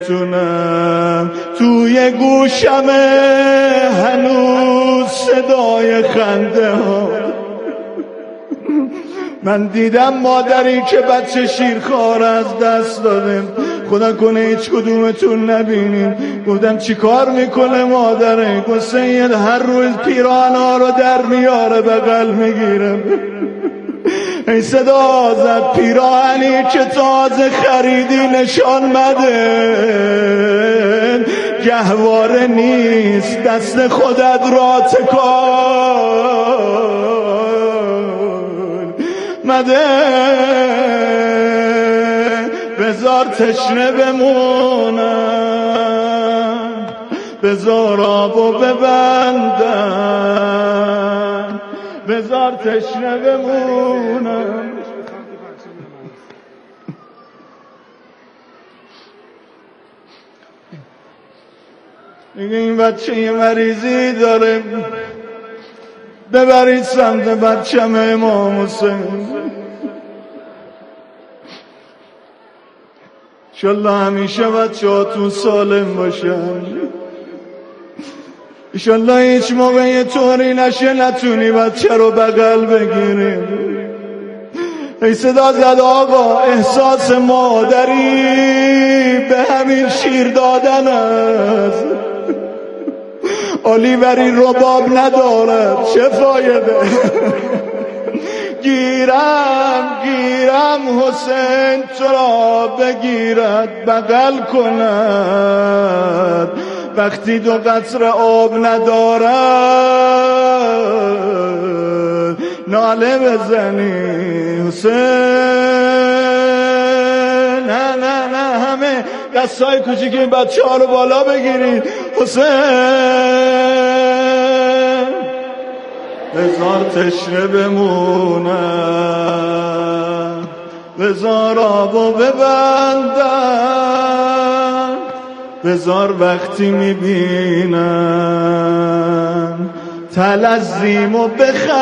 تونم توی گوشمه هنوز صدای خنده ها. من دیدم مادری که بچه شیرخوار از دست داده، خدا کنه هیچ کدومتون نبینیم. گفتم چی کار میکنه مادره؟ گفت سید هر روز پیراهن‌ها رو در میاره بغل میگیرم. این صدا زد پیراهنی که تازه خریدی نشان مده، گهواره نیست دست خودت را تکان مده. بذار تشنه بمونم، بذار آبو ببندم، بذار تشنه بمونم. میگه این بچه یه مریضی داره، ببرید سمت بچم امام حسین. انشالله همیشه بچه هاتون سالم باشن، انشالله هیچ موقع یه طوری نشه نتونی بچه رو بغل بگیری. ای صدا زد آقا احساس مادری به همین شیر دادن است. اولیوری رباب ندارد چه فایده؟ گیرم حسین تو را بگیرد بغل کند، وقتی دو قطره آب ندارد ناله بزنی حسین. نه نه نه همه دستای کوچیک این بچه ها رو بالا بگیرید. حسین بذار تشنه بمونم، بذار آبو ببندم، بذار وقتی میبینم تلزیم و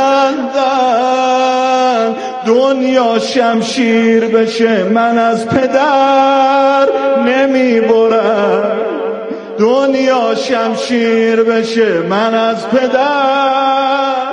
بخندم، دنیا شمشیر بشه من از پدر نمیبرم، دنیا شمشیر بشه من از پدر.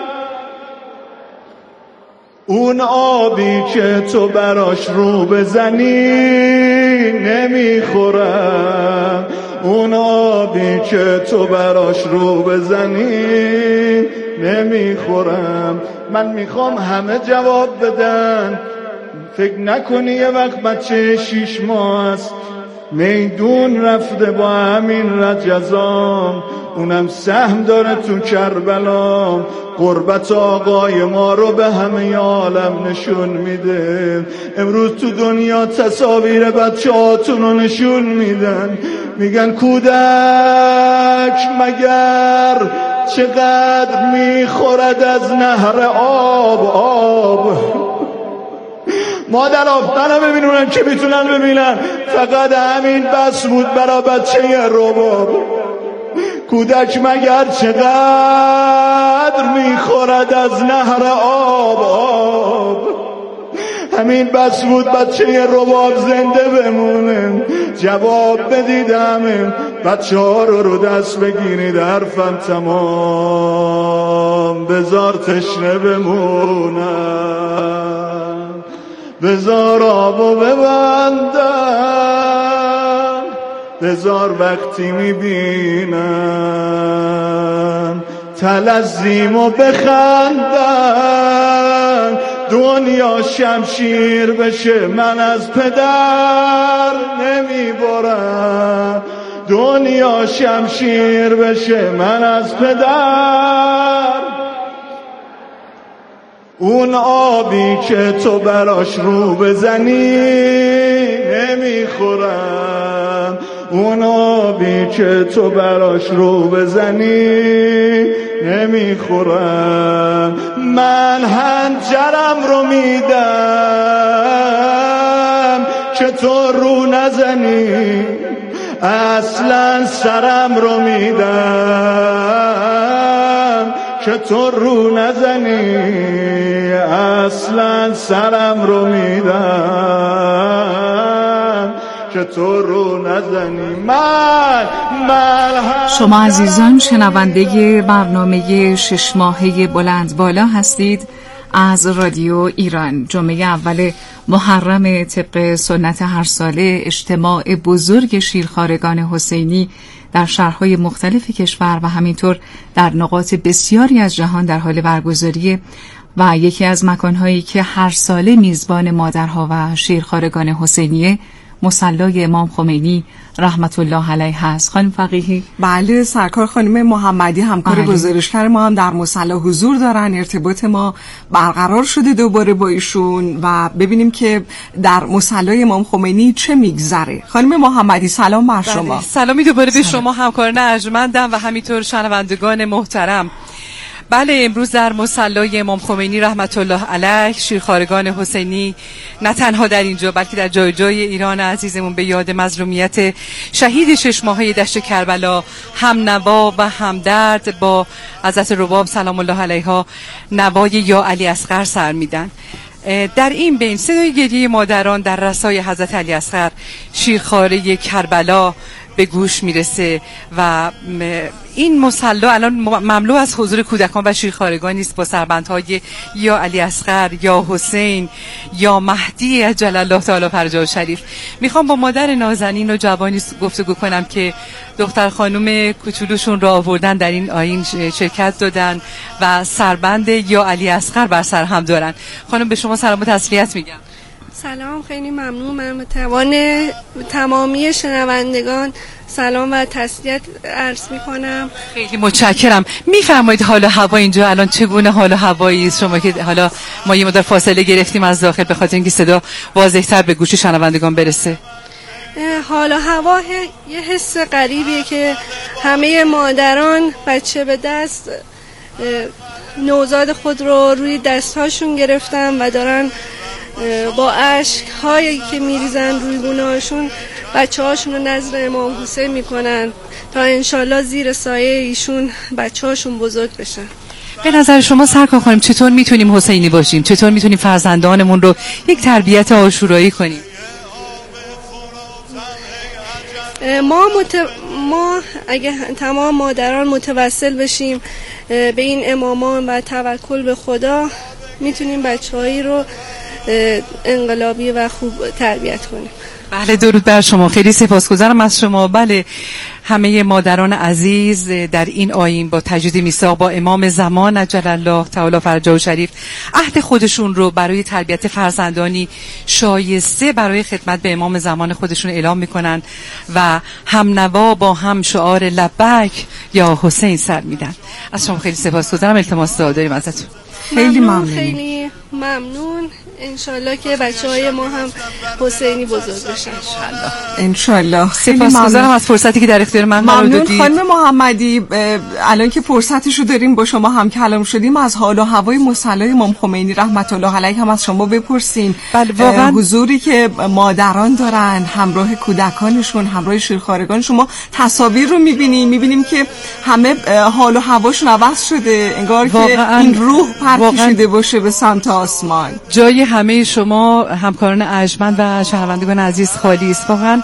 اون آبی که تو براش رو بزنی نمیخورم، اون آبی که تو براش رو بزنی نمیخورم. من میخوام همه جواب بدن، فکر نکنی یه وقت بچه 6 ماه است میدون رفته با همین رجزام، اونم سهم داره تو کربلا، قربت آقای ما رو به همه عالم نشون میده. امروز تو دنیا تصاویر بچه هاتون رو نشون میدن، میگن کودک مگر چقدر میخورد از نهر آب. مادر آفتنه ببینونن که میتونن ببینن، فقط همین بس بود برا بچه رباب. کودک مگر چقدر میخورد از نهر آب، همین بس بود بچه رباب زنده بمونه. جواب بدید همین بچه ها رو دست بگیرید، حرفم تمام. بذار تشنه بمونم، بذار آبو ببندم، بذار وقتی میبینم تلزیم و بخندم، دنیا شمشیر بشه من از پدر نمیبرم، دنیا شمشیر بشه من از پدر. اون آبی که تو براش رو بزنی نمیخورم، اون آبی که تو براش رو بزنی نمیخورم. من هنجرم رو میدم که تو رو نزنی، اصلا سرم رو میدم که تو رو نزنی، اصلا سرم رو میدم تو رو نزنی. من شما عزیزان شنونده برنامه 6 ماهه بلند بالا هستید از رادیو ایران. جمعه اول محرم طبق سنت هر ساله اجتماع بزرگ شیرخوارگان حسینی در شهرهای مختلف کشور و همینطور در نقاط بسیاری از جهان در حال برگزاریه و یکی از مکانهایی که هر ساله میزبان مادرها و شیرخوارگان حسینیه مصلی امام خمینی رحمت الله علیه هست. خانم فقیهی؟ بله، سرکار خانم محمدی همکار گزارشگر ما هم در مصلی حضور دارن. ارتباط ما برقرار شده دوباره با ایشون و ببینیم که در مصلی امام خمینی چه میگذره. خانم محمدی سلام بر شما. سلامی دوباره به شما همکاران ارجمندم و همینطور شنوندگان محترم. بله، امروز در مصلی امام خمینی رحمت الله علیه شیرخوارگان حسینی نه تنها در اینجا بلکه در جای جای ایران عزیزمون به یاد مظلومیت شهید 6 ماهه دشت کربلا هم نوا و همدرد با حضرت رباب سلام الله علیها نوای یا علی اصغر سر میدن. در این بین صدای گریه مادران در رسای حضرت علی اصغر شیرخواره کربلا به گوش میرسه و این مصلی الان مملو از حضور کودکان و شیرخوارگانی است با سربندهای یا علی اصغر یا حسین یا مهدی عجل الله تعالی فرجه شریف. میخوام با مادر نازنین و جوانی گفتگو کنم که دختر خانم کوچولوشون را آوردن در این آیین شرکت دادن و سربند یا علی اصغر بر سر هم دارن. خانم به شما سلام و تسلیت میگم. سلام، خیلی ممنون. من تمامی شنوندگان سلام و تسلیت عرض میکنم. خیلی متشکرم. میفرمایید حال و هوا اینجا الان چگونه حال و هوایی است؟ شما که حالا ما یه مقدار فاصله گرفتیم از داخل به خاطر اینکه صدا واضح‌تر به گوش شنوندگان برسه. حال و هوا یه حس غریبیه که همه مادران بچه به دست نوزاد خود رو روی دستهاشون گرفتن و دارن با اشک هایی که میریزن روی گونه‌هاشون بچه هاشون رو نظر امام حسین میکنن تا انشالله زیر سایه ایشون بچه هاشون بزرگ بشن. به نظر شما سرکار خانم چطور میتونیم حسینی باشیم؟ چطور میتونیم فرزندانمون رو یک تربیت عاشورایی کنیم؟ ما اگه تمام مادران متوسل بشیم به این امامان و توکل به خدا میتونیم بچه‌هایی رو انقلابی و خوب تربیت کنیم. بله، درود بر شما. خیلی سپاسگزارم از شما. بله، همه مادران عزیز در این آیین با تجدید میثاق با امام زمان عجل الله تعالی فرجه شریف عهد خودشون رو برای تربیت فرزندانی شایسته برای خدمت به امام زمان خودشون اعلام میکنن و هم نوا با هم شعار لبیک یا حسین سر میدن. از شما خیلی سپاسگزارم. التماس دعا داریم ازتون. خیلی ممنون. خیلی ممنون. انشالله که بچه‌های ما هم حسینی بزرگ بشن انشالله. سپاسگزارم از فرصتی که در اختیار من قرار دادید. ممنون خانم محمدی. الان که فرصتشو داریم با شما هم کلام شدیم از حال و هوای مصلی امام خمینی رحمت الله علیه هم از شما بپرسیم. بله، واقعا حضوری که مادران دارن همراه کودکانشون همراه شیرخوارگان، شما تصاویر رو میبینیم که همه حال و هواشون عوض شده، انگار که این روح پرکشیده باشه به سمت آسمان. جای همه شما همکاران ارجمند و شنوندگان عزیز خالی است. واقعا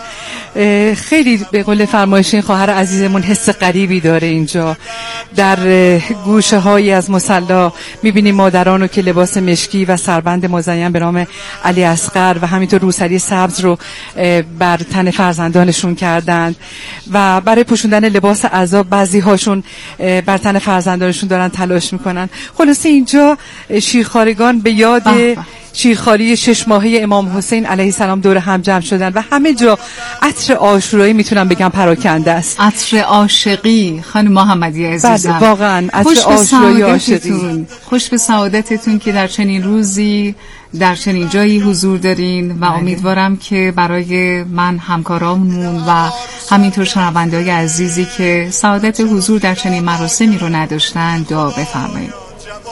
خیلی به قول فرمایش این خواهر عزیزمون حس غریبی داره اینجا. در گوشه هایی از مصلی میبینیم مادرانو که لباس مشکی و سربند مزین به نام علی اصغر و همینطور روسری سبز رو بر تن فرزندانشون کردند و برای پوشوندن لباس عزا بعضی هاشون بر تن فرزندانشون دارن تلاش میکنن. خلاصه اینجا شیرخوارگان به یاد شیرخواری 6 ماهه امام حسین علیه السلام دور هم جمع شدن و همه جا عطر عاشورایی میتونم بگم پراکنده است. عطر عاشقی خانم محمدی عزیزم. بله، واقعا عطر عاشورایی عاشقی. خوش به سعادتتون که در چنین روزی در چنین جایی حضور دارین و امیدوارم که برای من همکارامون و همینطور شنونده‌های عزیزی که سعادت حضور در چنین مراسمی رو نداشتن دعا بفرمایید.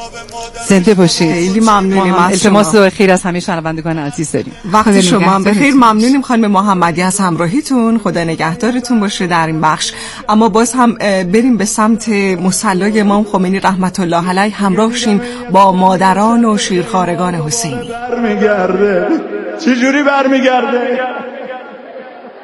زنده باشید. خیلی ممنونیم از شما. التماس دعای خیر از همه شنوندگان عزیز داریم. وقت شما هم بخیر. ممنونیم خانم محمدی از همراهیتون. خدا نگهدارتون باشه در این بخش. اما باز هم بریم به سمت مصلی امام خمینی رحمت الله علیه همراه شیم با مادران و شیرخوارگان حسینی. برمیگرده چجوری برمیگرده؟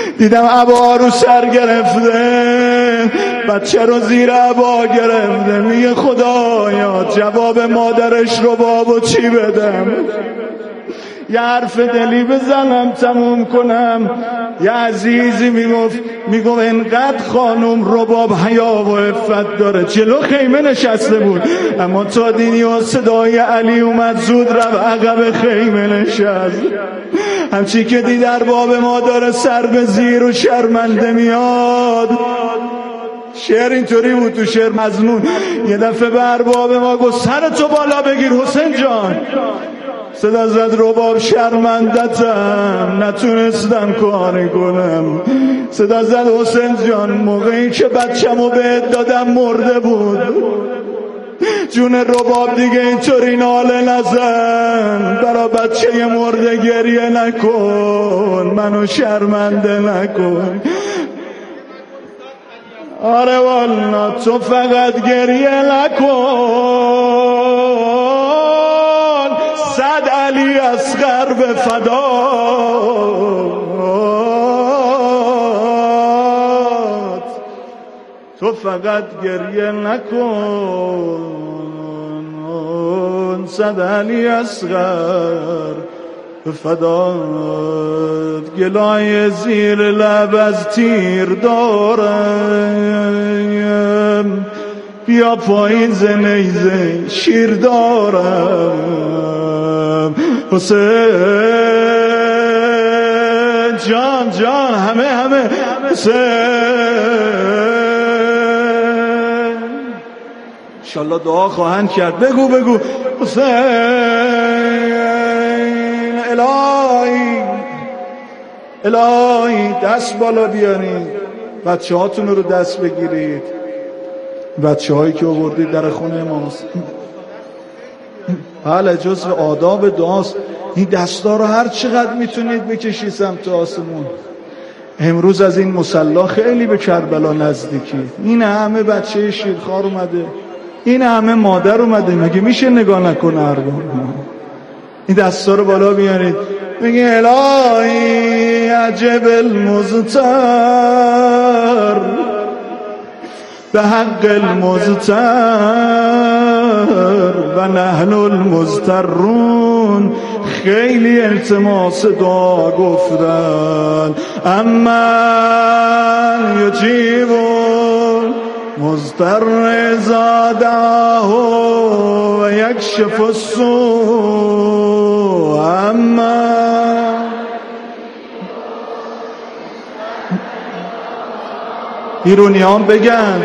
دیدم عبا رو سر گرفته، بچه رو زیر عبا گرفته، میگه خدایا جواب مادرش رو بابا چی بدم؟ یه حرف دلی بزنم تموم کنم. یه عزیزی میگفت انقدر خانم رباب حیا و عفت داره، جلو خیمه نشسته بود، اما تا دینی و صدای علی اومد زود رفت عقب خیمه نشست. همچی که دید ارباب ما داره سر به زیر و شرمنده میاد. شعر اینطوری بود تو شعر مضمون. یه دفعه به ارباب ما گفت سرتو بالا بگیر حسین جان. صدا زد رباب شرمندتم، نتونستم کاری کنم. صدا زد حسین جان موقعی که بچه‌مو بهت دادم مرده بود. جون رباب دیگه اینطوری ناله نزن، برا بچه مرده گریه نکن، منو شرمنده نکن. آره والا تو فقط گریه نکن، صد علی اصغر به فدات. تو فقط گریه نکن، صد علی اصغر به فدات. گلای زیر لب از تیر دارم، بیا پایین زنیزه شیر دارم. حسین جان جان همه حسین. انشالله دعا خواهند کرد. بگو حسین. الهی دست بالا بیارید، بچه هاتون رو دست بگیرید، بچه هایی که آوردید در خونه امام حسین. بله جزو آداب دعاست. این دستا رو هر چقدر میتونید بکشید سمت آسمون. امروز از این مصلا خیلی به کربلا نزدیکی. این همه بچه شیرخوار اومده، این همه مادر اومده، مگه میشه نگاه نکنه ارباب؟ این دستا رو بالا بیارید، میگه الهی عجب المضطر به حق المضطر و نحن المضطرون. خیلی التماس دعا گفتن، اما یجیب مضطر اذا دعاه و یکشف السوء. اما ایرونیان بگن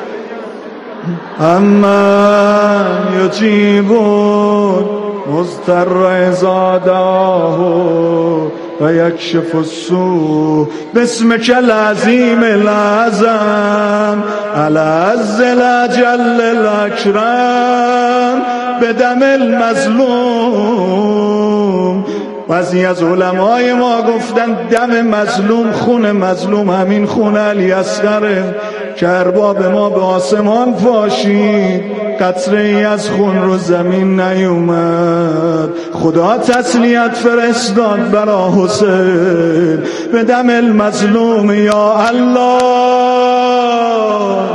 اما یجیبون مضطر اذا دعاه و یکشف السوء. باسمک العظیم الاعظم العز الاجل الاکرم بدم المظلوم. بعضی از علمای ما گفتن دم مظلوم خون مظلوم همین خون علی اصغره که ارباب ما به آسمان پاشید، قطره ای از خون رو زمین نیومد. خدا تسلیت فرستاد برا حسین به دم المظلوم. یا الله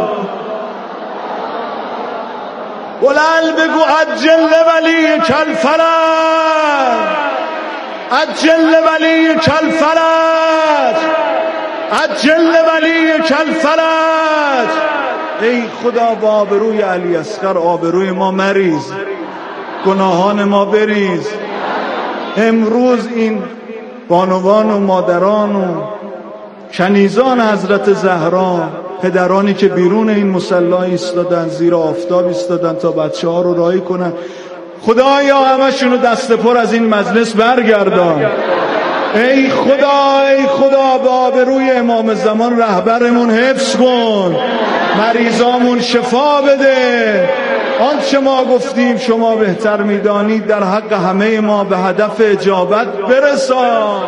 بلند بگو عجل ولی کل فرج، عجل ولی کل فرج، عجل ولی کل فرج. ای خدا با آبروی علی اصغر آبروی ما مریز، گناهان ما بریز. امروز این بانوان و مادران و کنیزان حضرت زهرا، پدرانی که بیرون این مصلی ایستادن، زیر آفتاب ایستادن تا بچه ها رو راهی کنن، خدایا همشونو دست پر از این مجلس برگردان. ای خدا ای خدا به آبروی امام زمان رهبرمون حفظ کن، مریضامون شفا بده. آنچه ما گفتیم شما بهتر میدانید، در حق همه ما به هدف اجابت برسان.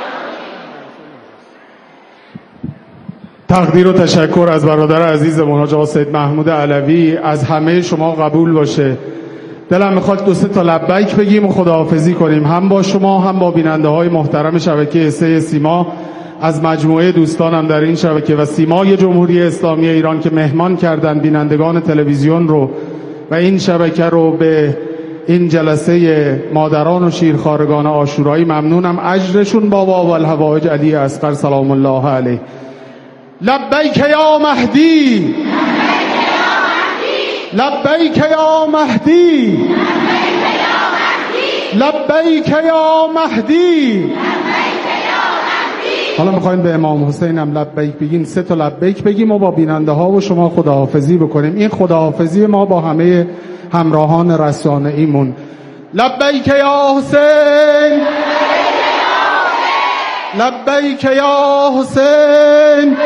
تقدیر و تشکر از برادر عزیزمون حاج آقا سید محمود علوی از همه شما قبول باشه. دلم میخواد دو سه تا لبیک بگیم و خداحافظی کنیم، هم با شما هم با بیننده های محترم شبکه سه سیما از مجموعه دوستانم در این شبکه و سیمای جمهوری اسلامی ایران که مهمان کردن بینندگان تلویزیون رو و این شبکه رو به این جلسه مادران و شیرخوارگان عاشورایی ممنونم. اجرشون بابا و الحوائج علی اصغر سلام الله علیه. لبیک یا مهدی، لبیک یا مهدی، لبیک یا مهدی. حالا میخوایم به امام حسین هم لبیک بگیم، 3 تا لبیک بگیم و با بیننده ها و شما خداحافظی بکنیم. این خداحافظی ما با همه همراهان رسانه‌ایمون. لبیک یا حسین، لبیک یا حسین،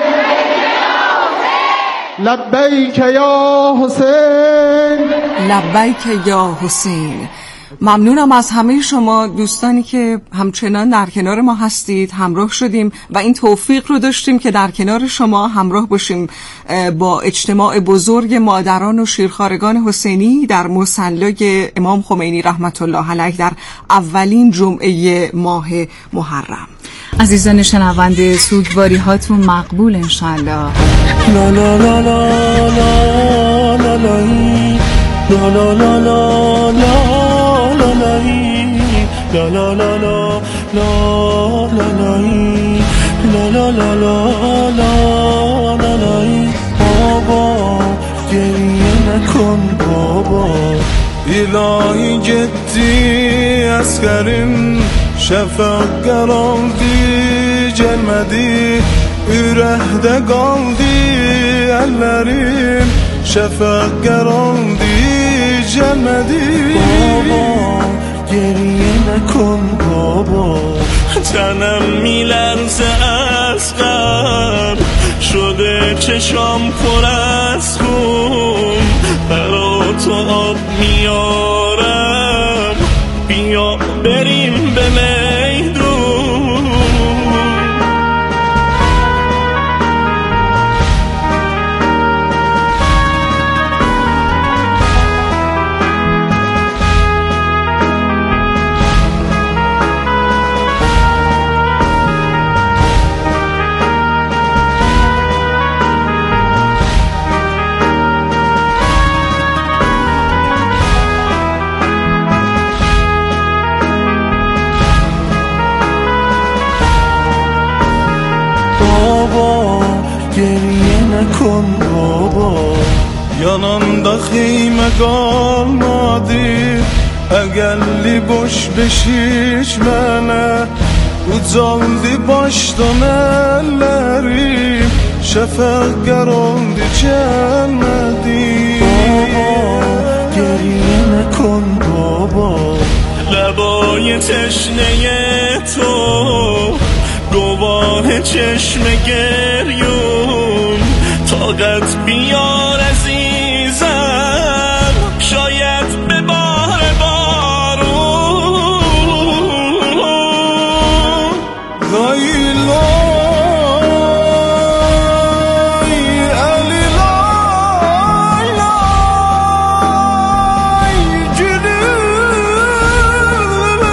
لبیک یا حسین، لبیک یا حسین. ممنونم از همه شما دوستانی که همچنان در کنار ما هستید، همراه شدیم و این توفیق رو داشتیم که در کنار شما همراه باشیم با اجتماع بزرگ مادران و شیرخوارگان حسینی در مصلی امام خمینی رحمت الله علیه در اولین جمعه ماه محرم. عزیزان شنونده، سوگواری هاتون مقبول انشالله. لا لا لا لا لا لا لا لا لا لا لا La la la la la la la la la la la la la بابا گریه نکن بابا الهی جدی askerim şefak geldi gelmedi ürəkdə qaldı ellerim şefak geldi gelmedi baba گریه نکن بابا تنم میلرزه از غم شده چشام پر از خون برا تو آب میارم بیا بریم به میدون کن بابا yanında xeymə qalmadı əgəlli boş beşik mənə ucaldı başdan əllərim şəfəq qaraldı gəlmədi baba geriyə نکن بابا لبای تشنه تو گواه چشم گریون طاقت بیار عزیزم شاید به بار بارون لای لای علی لای لای جنون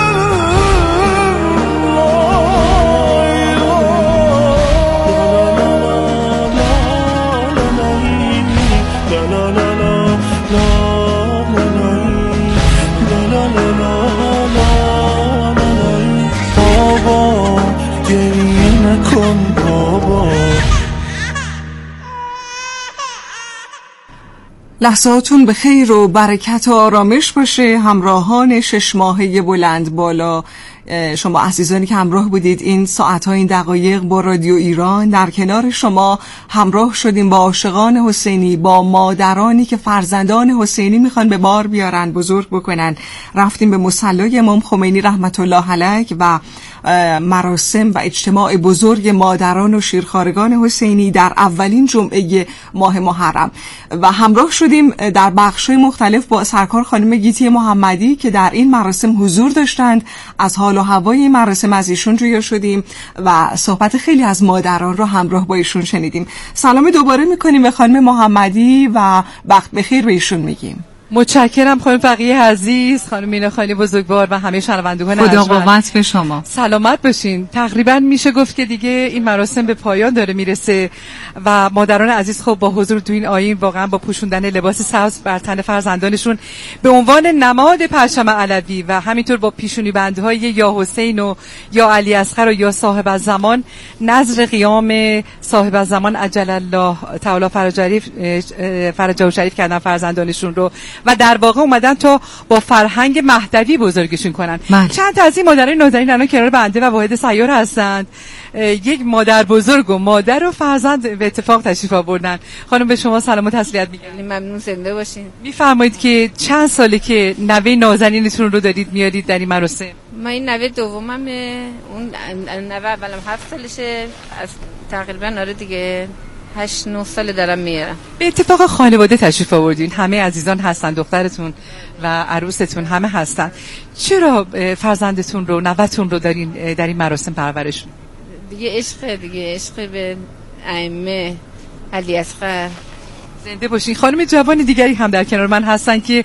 لحظاتون به خیر و برکت و آرامش باشه. همراهان 6 ماهه بلند بالا، شما عزیزانی که همراه بودید این ساعت‌ها این دقایق با رادیو ایران، در کنار شما همراه شدیم با عاشقان حسینی، با مادرانی که فرزندان حسینی میخوان به بار بیارن، بزرگ بکنن. رفتیم به مصلی امام خمینی رحمت الله علیه و مراسم و اجتماع بزرگ مادران و شیرخوارگان حسینی در اولین جمعه ماه محرم و همراه شدیم در بخش‌های مختلف با سرکار خانم گیتی محمدی که در این مراسم حضور داشتند. از حال و هوای این مراسم از ایشون جویا شدیم و صحبت خیلی از مادران رو همراه با ایشون شنیدیم. سلام دوباره میکنیم به خانم محمدی و وقت بخیر به ایشون میگیم. متشکرم خانم فقیه عزیز، خانم مینا خانی بزرگوار و همه شنوندگان خدا قوت به شما. سلامت باشین. تقریبا میشه گفت که دیگه این مراسم به پایان داره میرسه و مادران عزیز خب با حضور تو این آیین واقعا با پوشوندن لباس سبز بر تن فرزندانشون به عنوان نماد پرچم علوی و همینطور با پیشونی بندهای یا حسین و یا علی اصغر و یا صاحب الزمان نذر قیام صاحب الزمان عجل الله تعالی فرجه شریف کردن فرزندانشون رو و در واقع اومدن تا با فرهنگ مهدوی بزرگشون کنن. چند تا از این مادرای نازنین الان کنار بنده و واحد سیار هستند. یک مادر بزرگ و مادر و فرزند به اتفاق تشریف آوردن. خانم به شما سلام و تسلیت میگم. ممنون، زنده باشین. میفرمایید که چند ساله که نوه نازنینتون رو دارید میارید در این مراسم؟ من این نوه دوممه، اون نوه اولم 7 سالشه، از تقریبا آره دیگه 8-9 سال دارم میارم. به اتفاق خانواده تشریف آوردین، همه عزیزان هستن، دخترتون و عروستون همه هستن. چرا فرزندتون رو، نوه‌تون رو دارین در این مراسم پرورش؟ دیگه عشق به ائمه علی اصغر. زنده باشین. خانم جوان دیگری هم در کنار من هستن که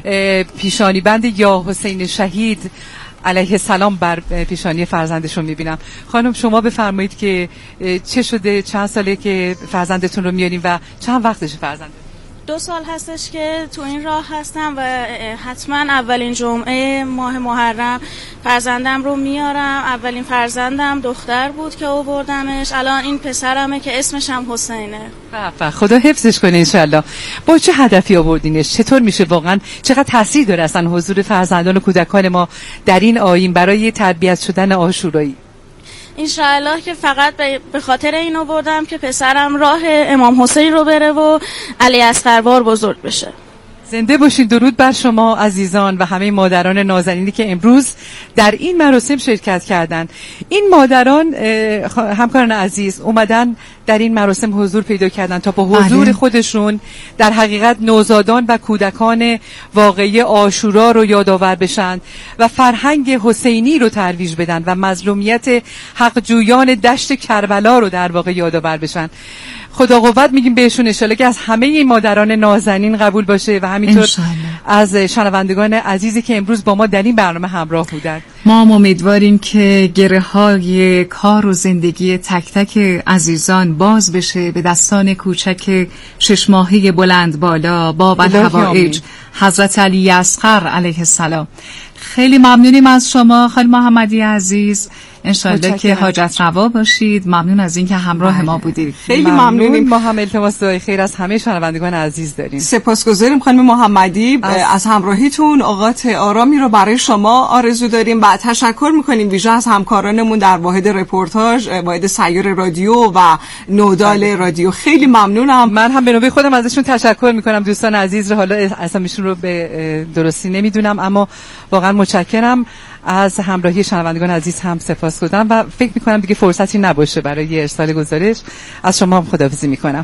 پیشانی بند یا حسین شهید علیه السلام بر پیشانی فرزندشون میبینم. خانم شما بفرمایید که چه شده، چند ساله که فرزندتون رو میارین و چند وقتشه فرزند؟ 2 سال هستش که تو این راه هستم و حتما اولین جمعه ماه محرم فرزندم رو میارم. اولین فرزندم دختر بود که آوردمش، الان این پسرمه که اسمش هم حسینه. خدا حفظش کنه انشالله. با چه هدفی آوردینش؟ چطور میشه واقعا، چقدر تاثیر داره اصلا حضور فرزندان و کودکان ما در این آیین برای تربیت شدن عاشورایی؟ انشاءالله که فقط به خاطر این آوردم که پسرم راه امام حسین رو بره و علی اصغروار بزرگ بشه. زنده باشید. درود بر شما عزیزان و همه مادران نازنینی که امروز در این مراسم شرکت کردند. این مادران همکاران عزیز اومدن در این مراسم حضور پیدا کردن تا با حضور خودشون در حقیقت نوزادان و کودکان واقعی عاشورا رو یادآور بشن و فرهنگ حسینی رو ترویج بدن و مظلومیت حقجویان دشت کربلا رو در واقع یادآور بشن. خدا قوت میگیم بهشون، انشالله که از همه این مادران نازنین قبول باشه و همینطور از شنوندگان عزیزی که امروز با ما در این برنامه همراه بودند. ما امیدواریم که گره های کار و زندگی تک تک عزیزان باز بشه به دستان کوچک 6 ماهه بلند بالا باب الحوائج حضرت علی اصغر علیه السلام. خیلی ممنونیم از شما خانم محمدی عزیز، انشالله که حاجت روا باشید. ممنون از اینکه همراه ما بودید. خیلی ممنونیم. ما هم التماس دعای خیر از همه شنوندگان عزیز داریم. سپاسگزاریم خانم محمدی از همراهیتون. اوقات آرامی رو برای شما آرزو داریم و تشکر میکنیم ویژه از همکارانمون در واحد رپورتاج، واحد سیار رادیو و نودال رادیو. خیلی ممنونم. من هم به نوبه خودم ازشون تشکر میکنم. دوستان عزیز رو حالا اسمشون رو به درستی نمیدونم اما واقعا متشکرم. از همراهی شنوندگان عزیز هم سپاسگزارم و فکر میکنم دیگه فرصتی نباشه برای ارسال گزارش. از شما هم خداحافظی میکنم.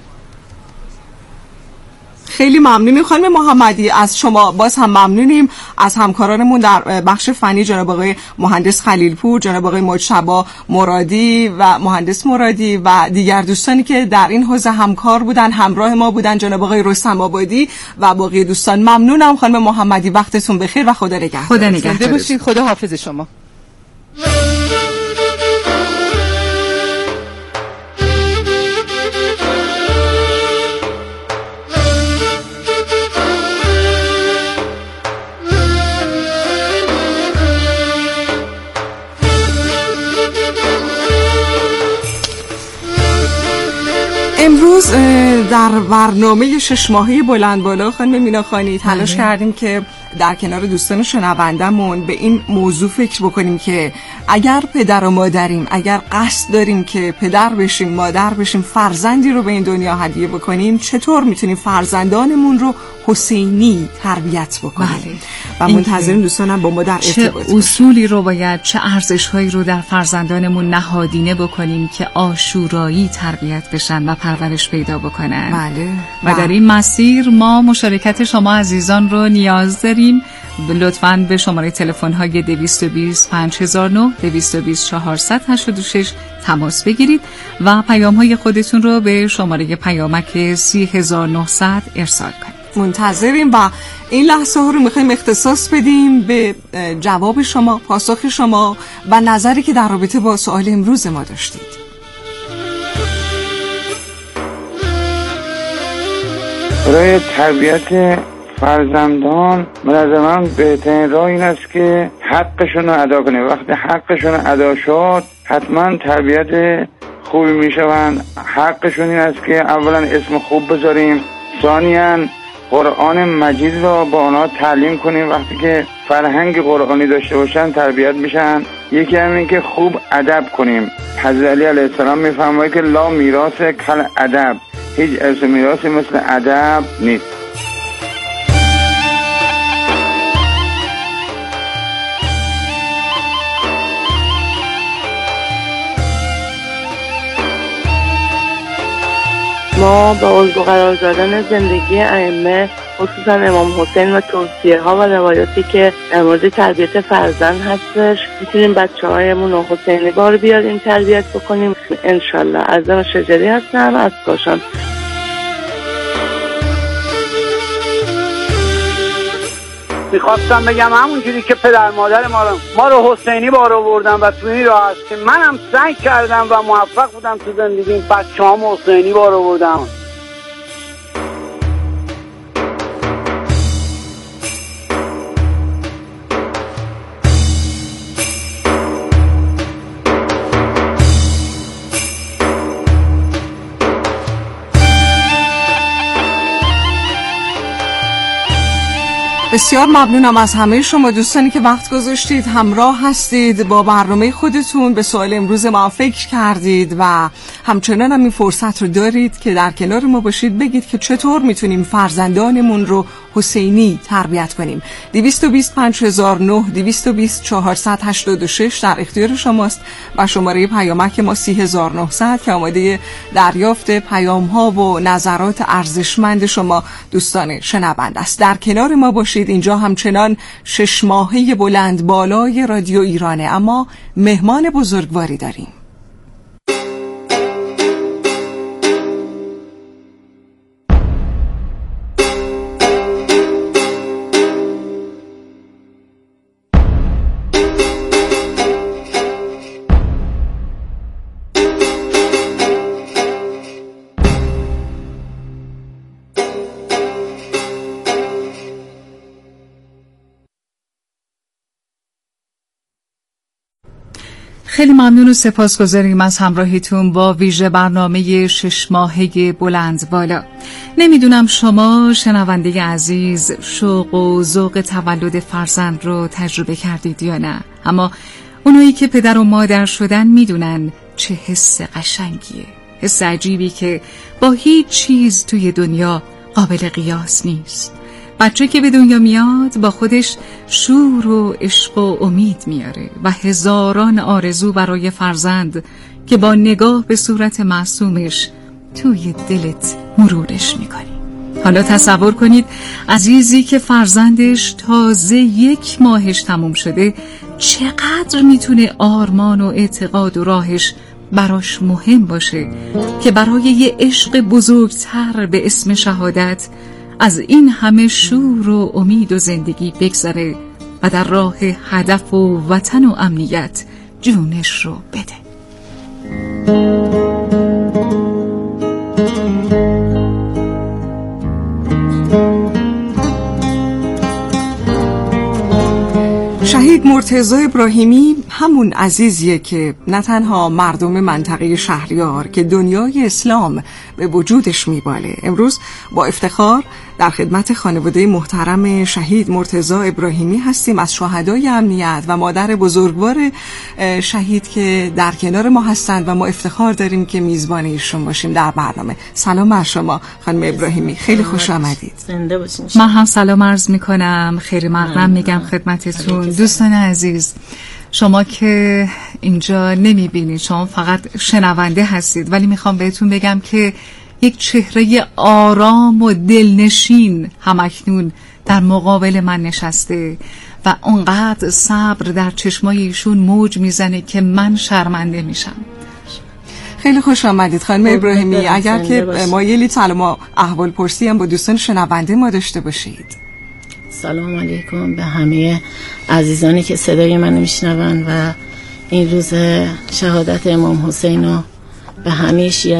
خیلی ممنونیم خانم محمدی. از شما باز هم ممنونیم. از همکارانمون در بخش فنی جناب آقای مهندس خلیلپور، جناب آقای مجتبی مرادی و مهندس مرادی و دیگر دوستانی که در این حوزه همکار بودن، همراه ما بودن، جناب آقای رستم آبادی و باقی دوستان. ممنونم خانم محمدی، وقتتون بخیر و خدا نگهدار. خدا نگهدار باشین. خدا حافظ شما. امروز در برنامه 6 ماهه بلند بالا خانم مینا خانی تلاش کردیم که در کنار دوستان شنوندمون به این موضوع فکر بکنیم که اگر پدر و مادریم، اگر قصد داریم که پدر بشیم، مادر بشیم، فرزندی رو به این دنیا هدیه بکنیم، چطور میتونیم فرزندانمون رو حسینی تربیت بکنیم و منتظریم دوستانم با ما در ارتباط چه اصولی رو باید، چه ارزش‌هایی رو در فرزندانمون نهادینه بکنیم که عاشورایی تربیت بشن و پرورش پیدا بکنن. بله. و در این مسیر ما مشارکت شما عزیزان رو نیاز داریم. لطفاً به شماره تلفن‌های 220 5009 220 486 تماس بگیرید و پیام‌های خودتون رو به شماره پیامک 30900 ارسال کنید. منتظریم و این لحظه ها رو میخوایم اختصاص بدیم به جواب شما، پاسخ شما و نظری که در رابطه با سوال امروز ما داشتید. برای تربیت فرزندان نظر من بهترین راه این است که حقشون رو ادا کنیم. وقتی حقشون رو ادا شد حتما تربیت خوبی میشوند. حقشون این است که اولا اسم خوب بذاریم، ثانیاً قرآن مجید رو با آنها تعلیم کنیم. وقتی که فرهنگ قرآنی داشته باشن تربیت میشن. یکی هم این که خوب ادب کنیم. حضرت علی علیه السلام میفرماید که لا میراث کل ادب، هیچ ارث میراثی مثل ادب نیست. ما با الگو قرار دادن زندگی ائمه، خصوصا امام حسین و توصیه ها و روایاتی که در مورد تربیت فرزند هستش، میتونیم بچه‌هایمون رو حسینی بار بیاریم تربیت بکنیم انشالله. عزم شجری هستم از کاشان. میخواستم بگم همونجوری که پدر مادر ما رو حسینی بار آوردن و تو این راه هستیم، منم سعی کردم و موفق بودم تو زندگیم بچه‌هام حسینی بار آوردم. بسیار ممنونم از همه شما دوستانی که وقت گذاشتید، همراه هستید با برنامه خودتون، به سوال امروز ما فکر کردید و همچنان هم این فرصت رو دارید که در کنار ما باشید، بگید که چطور میتونیم فرزندانمون رو حسینی تربیت کنیم. 220 5009 220 486 در اختیار شماست و شماره پیامک ما 30900 که آماده دریافت پیام ها و نظرات ارزشمند شما دوستان شنونده است. در کنار ما باشید. اینجا همچنان 6 ماهه بلند بالای رادیو ایرانه، اما مهمان بزرگواری داریم. خیلی ممنون و سپاسگزاریم از همراهیتون با ویژه برنامه 6 ماهه بلند بالا. نمیدونم شما شنونده عزیز شوق و ذوق تولد فرزند رو تجربه کردید یا نه، اما اونایی که پدر و مادر شدن میدونن چه حس قشنگیه، حس عجیبی که با هیچ چیز توی دنیا قابل قیاس نیست. بچه که به دنیا میاد با خودش شور و عشق و امید میاره و هزاران آرزو برای فرزند که با نگاه به صورت معصومش توی دلت مرورش میکنی. حالا تصور کنید عزیزی که فرزندش تازه 1 ماهش تموم شده چقدر میتونه آرمان و اعتقاد و راهش براش مهم باشه که برای یه عشق بزرگتر به اسم شهادت از این همه شور و امید و زندگی بگذره و در راه هدف و وطن و امنیت جونش رو بده. شهید مرتضی ابراهیمی همون عزیزیه که نه تنها مردم منطقه شهریار که دنیای اسلام به وجودش میباله. امروز با افتخار در خدمت خانواده محترم شهید مرتضی ابراهیمی هستیم، از شهدای امنیت و مادر بزرگوار شهید که در کنار ما هستند و ما افتخار داریم که میزبان ایشون باشیم در برنامه. سلام بر شما خانم ابراهیمی، خیلی خوش آمدید. من هم سلام عرض میکنم، خیلی مقدم میگم خدمتتون. دوستان عزیز، شما که اینجا نمیبینید، شما فقط شنونده هستید، ولی میخوام بهتون بگم که یک چهره آرام و دلنشین همکنون در مقابل من نشسته و اونقدر صبر در چشمای ایشون موج میزنه که من شرمنده میشم. خیلی خوش آمدید خانم ابراهیمی. اگر که مایلی سلام و احوال پرسی هم با دوستان شنونده ما داشته باشید. سلام علیکم به همه عزیزانی که صدای من میشنون و این روز شهادت امام حسین رو به همه شیعه